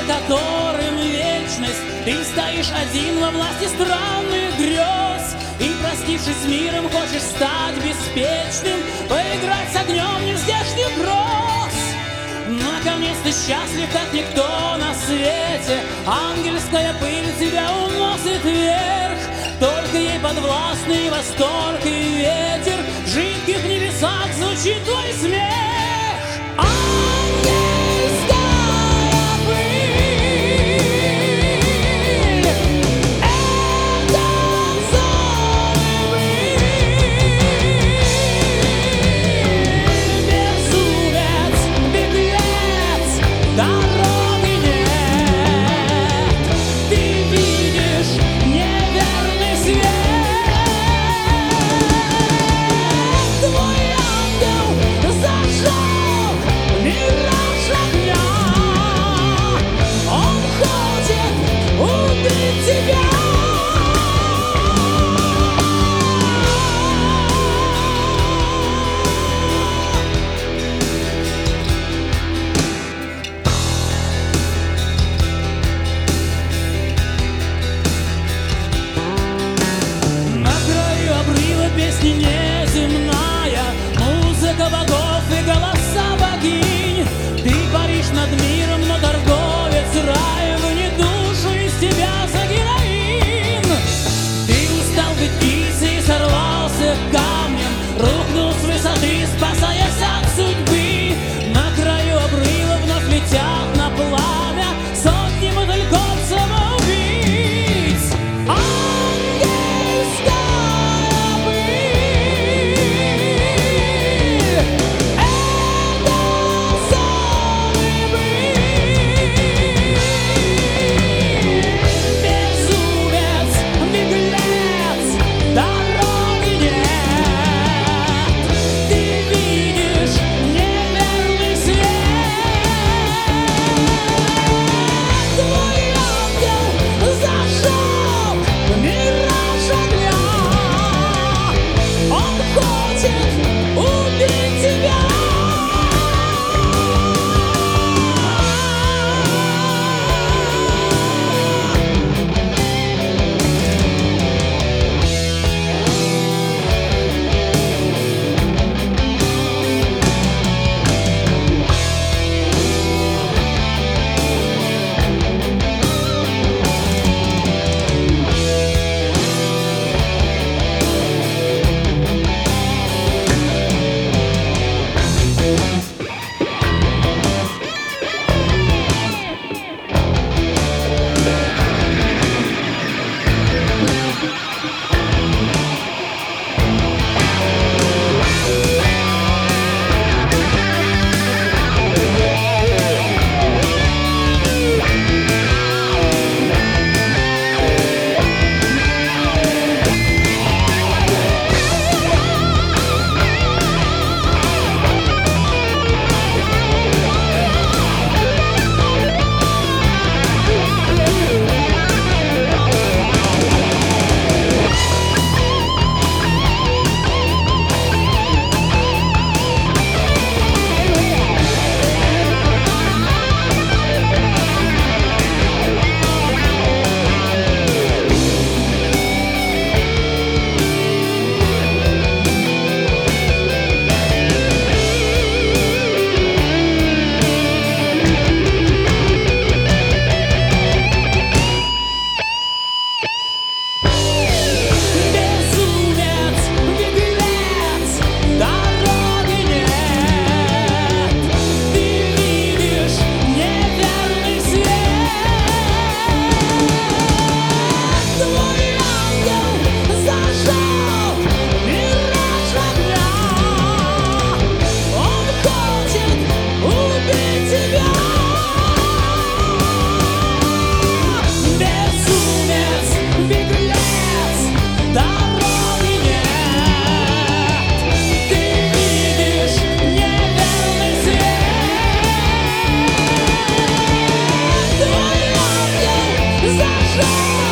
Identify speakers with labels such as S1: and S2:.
S1: которым вечность. Ты стоишь один во власти странных грез, и, простившись с миром, хочешь стать беспечным, поиграть с огнем нездешних гроз. Наконец-то счастлив, как никто на свете. Ангельская пыль тебя уносит вверх, только ей подвластный восторг и ветер. В жидких небесах звучит твой смех. Неземная музыка богов и голоса богинь. Ты паришь над миром, но торговец рая вынет душу из тебя за героин. Ты устал быть птицей и сорвался камнем, рухнул с высоты, спасаясь от судьбы. На краю обрыва вновь летят на пламя сотни мотыльков самоубийц.
S2: Зажжем!